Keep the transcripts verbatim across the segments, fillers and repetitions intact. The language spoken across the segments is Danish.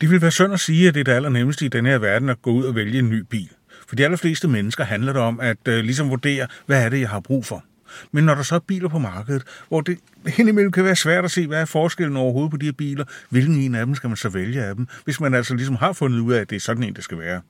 Det vil være synd at sige, at det er det allernemmeste i den her verden at gå ud og vælge en ny bil. For de allerfleste mennesker handler det om at uh, ligesom vurdere, hvad er det, jeg har brug for. Men når der så er biler på markedet, hvor det indimellem kan være svært at se, hvad er forskellen overhovedet på de her biler, hvilken en af dem skal man så vælge af dem, hvis man altså ligesom har fundet ud af, at det er sådan en, det skal være.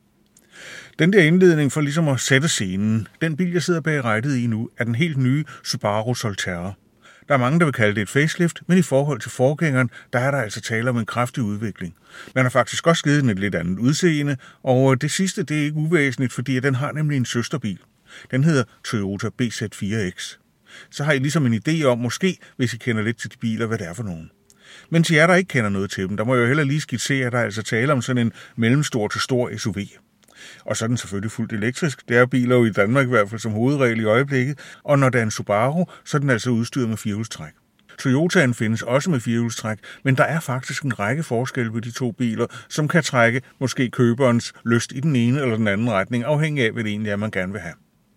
Den der indledning for ligesom at sætte scenen, den bil, jeg sidder bag rattet i nu, er den helt nye Subaru Solterra. Der er mange, der vil kalde det et facelift, men i forhold til forgængeren, der er der altså tale om en kraftig udvikling. Man har faktisk også givet den et lidt andet udseende, og det sidste, det er ikke uvæsentligt, fordi den har nemlig en søsterbil. Den hedder Toyota B Z fire X. Så har I ligesom en idé om, måske, hvis I kender lidt til de biler, hvad det er for nogen. Men til jer, der ikke kender noget til dem, der må jeg jo heller lige skitsere, at der altså tale om sådan en mellemstor til stor S U V. Og så er den selvfølgelig fuldt elektrisk. Det er biler jo i Danmark i hvert fald som hovedregel i øjeblikket. Og når der er en Subaru, så er den altså udstyret med firehjulstræk. Toyotaen findes også med firehjulstræk, men der er faktisk en række forskelle på de to biler, som kan trække måske køberens lyst i den ene eller den anden retning, afhængig af, hvad det egentlig er, man gerne vil have.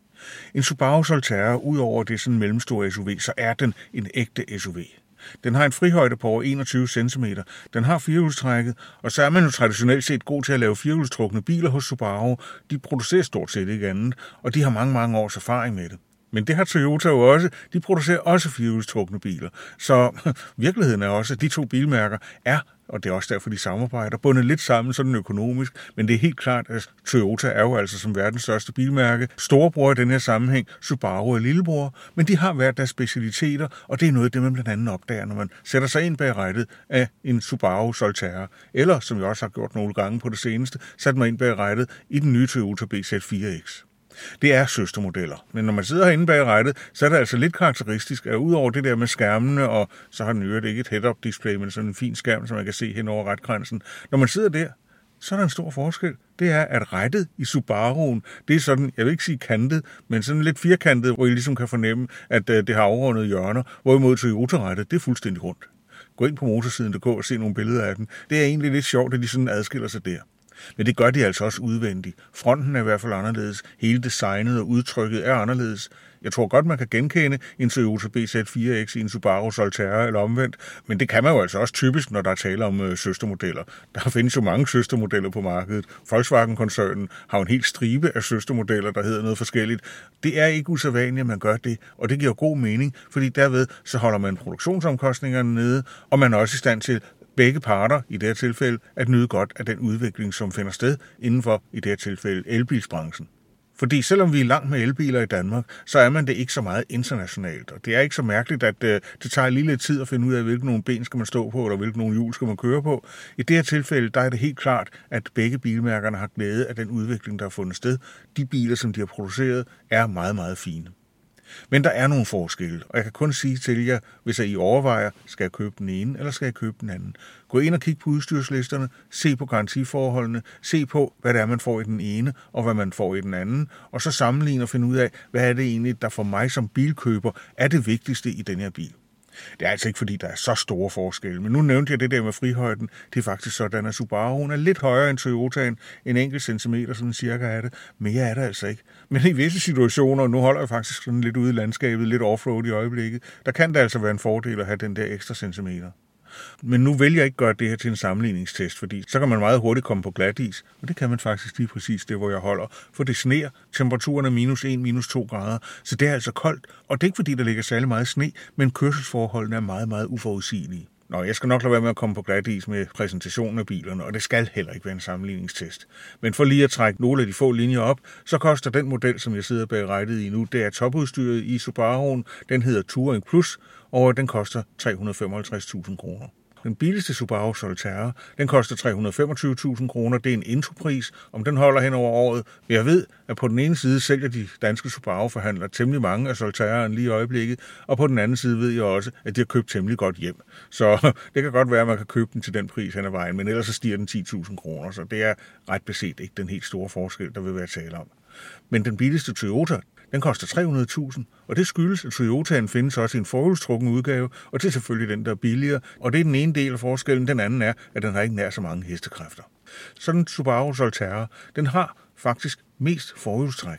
En Subaru Solterra, udover det sådan en mellemstor S U V, så er den en ægte S U V. Den har en frihøjde på over enogtyve centimeter. Den har firehjulstrækket, og så er man jo traditionelt set god til at lave firehjulstrukne biler hos Subaru. De producerer stort set ikke andet, og de har mange, mange års erfaring med det. Men det har Toyota jo også. De producerer også firehjulstrukne biler. Så virkeligheden er også, at de to bilmærker er, og det er også derfor, de samarbejder, bundet lidt sammen sådan økonomisk, men det er helt klart, at Toyota er jo altså som verdens største bilmærke. Storebror i den her sammenhæng, Subaru er lillebror, men de har været deres specialiteter, og det er noget af det, man blandt andet opdager, når man sætter sig ind bag rattet af en Subaru Solterra, eller, som jeg også har gjort nogle gange på det seneste, sat mig ind bag rattet i den nye Toyota B Z fire X. Det er søstermodeller, men når man sidder herinde bag rattet, så er det altså lidt karakteristisk, at udover det der med skærmene, og så har den øvrigt ikke et head-up display, men sådan en fin skærm, som man kan se hen over ratgrænsen. Når man sidder der, så er der en stor forskel. Det er, at rattet i Subaru'en, det er sådan, jeg vil ikke sige kantet, men sådan lidt firkantet, hvor I ligesom kan fornemme, at det har afrundet hjørner, hvorimod Toyota-rattet, det er fuldstændig rundt. Gå ind på motorsiden punktum d k og se nogle billeder af den. Det er egentlig lidt sjovt, at de sådan adskiller sig der. Men det gør de altså også udvendigt. Fronten er i hvert fald anderledes. Hele designet og udtrykket er anderledes. Jeg tror godt, man kan genkende en Toyota B Z fire X i en Subaru Solterra eller omvendt, men det kan man jo altså også typisk, når der er tale om øh, søstermodeller. Der findes jo mange søstermodeller på markedet. Volkswagen-koncernen har en helt stribe af søstermodeller, der hedder noget forskelligt. Det er ikke usædvanligt, at man gør det, og det giver god mening, fordi derved så holder man produktionsomkostningerne nede, og man er også i stand til begge parter, i det her tilfælde, at nyde godt af den udvikling, som finder sted inden for, i det her tilfælde, elbilsbranchen. Fordi selvom vi er langt med elbiler i Danmark, så er man det ikke så meget internationalt. Og det er ikke så mærkeligt, at øh, det tager lige lidt tid at finde ud af, hvilke nogle ben skal man stå på, eller hvilke nogle hjul skal man køre på. I det her tilfælde, der er det helt klart, at begge bilmærkerne har glæde af den udvikling, der har fundet sted. De biler, som de har produceret, er meget, meget fine. Men der er nogle forskelle, og jeg kan kun sige til jer, hvis I overvejer, skal jeg købe den ene, eller skal jeg købe den anden. Gå ind og kig på udstyrslisterne, se på garantiforholdene, se på, hvad det er, man får i den ene, og hvad man får i den anden, og så sammenligne og finde ud af, hvad er det egentlig, der for mig som bilkøber er det vigtigste i den her bil. Det er altså ikke, fordi der er så store forskelle, men nu nævnte jeg det der med frihøjden. Det er faktisk sådan, at Subaru'en er lidt højere end Toyotaen, en enkelt centimeter, sådan cirka er det. Mere er det altså ikke. Men i visse situationer, nu holder jeg faktisk sådan lidt ude i landskabet, lidt offroad i øjeblikket, der kan det altså være en fordel at have den der ekstra centimeter. Men nu vælger jeg ikke gøre det her til en sammenligningstest, fordi så kan man meget hurtigt komme på glatis, og det kan man faktisk lige præcis det, hvor jeg holder. For det sner, temperaturen er minus en, minus to grader, så det er altså koldt, og det er ikke fordi, der ligger særlig meget sne, men kørselsforholdene er meget, meget uforudsigelige. Nå, jeg skal nok lade være med at komme på glatis med præsentationen af bilerne, og det skal heller ikke være en sammenligningstest. Men for lige at trække nogle af de få linjer op, så koster den model, som jeg sidder bag rattet i nu, det er topudstyret i Subaru'en. Den hedder Touring Plus, og den koster tre hundrede og femoghalvtreds tusind kroner. Den billigste Subaru Solterra, den koster tre hundrede og femogtyve tusind kroner. Det er en intropris, om den holder hen over året. Jeg ved, at på den ene side sælger de danske Subaru-forhandlere temmelig mange af Solterraen lige i øjeblikket, og på den anden side ved jeg også, at de har købt temmelig godt hjem. Så det kan godt være, at man kan købe den til den pris hen ad vejen, men ellers så stiger den ti tusind kroner, så det er ret beset ikke den helt store forskel, der vil være tale om. Men den billigste Toyota, den koster tre hundrede tusind, og det skyldes, at Toyotaen findes også i en forhjulstrukken udgave, og det er selvfølgelig den, der er billigere, og det er den ene del af forskellen. Den anden er, at den har ikke nær så mange hestekræfter. Sådan en Subaru Solterra, den har faktisk mest forhjulstræk,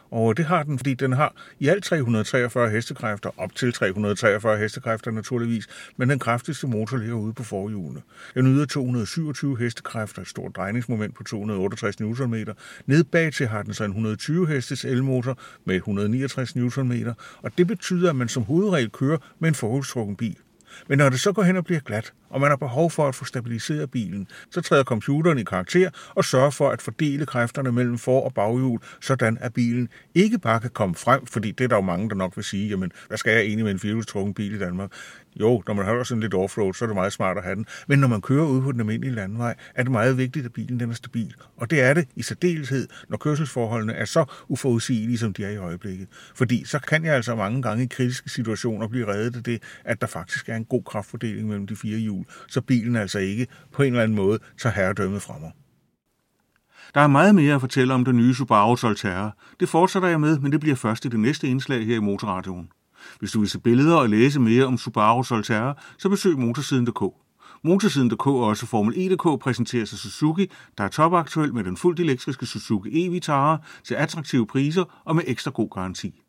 Og det har den, fordi den har i alt tre hundrede og treogfyrre hestekræfter, op til tre hundrede og treogfyrre hestekræfter naturligvis, men den kraftigste motor ligger ude på forhjulene. Den yder to hundrede og syvogtyve hestekræfter, et stort drejningsmoment på to hundrede og otteogtres newtonmeter. Nede bagtil har den så en et hundrede og tyve hestes elmotor med et hundrede og niogtres newtonmeter, og det betyder, at man som hovedregel kører med en forhjulstrukken bil. Men når det så går hen og bliver glat, og man har behov for at få stabiliseret bilen, så træder computeren i karakter og sørger for at fordele kræfterne mellem for- og baghjul, sådan at bilen ikke bare kan komme frem, fordi det er der jo mange, der nok vil sige, jamen, hvad skal jeg egentlig med en firehjulstrukken bil i Danmark? Jo, når man holder sådan lidt offroad, så er det meget smart at have den. Men når man kører ude på den almindelige landvej, er det meget vigtigt, at bilen den er stabil. Og det er det i særdeleshed, når kørselsforholdene er så uforudsigelige, som de er i øjeblikket. Fordi så kan jeg altså mange gange i kritiske situationer blive reddet af det, at der faktisk er en god kraftfordeling mellem de fire hjul, så bilen altså ikke på en eller anden måde tager herredømmet fra mig. Der er meget mere at fortælle om den nye Subaru Solterra. Det fortsætter jeg med, men det bliver først i det næste indslag her i Motorradioen. Hvis du vil se billeder og læse mere om Subaru Solterra, så besøg motorsiden punktum d k. Motorsiden punktum d k og også Formel E punktum d k præsenterer sig Suzuki, der er topaktuel med den fuldt elektriske Suzuki e-Vitara til attraktive priser og med ekstra god garanti.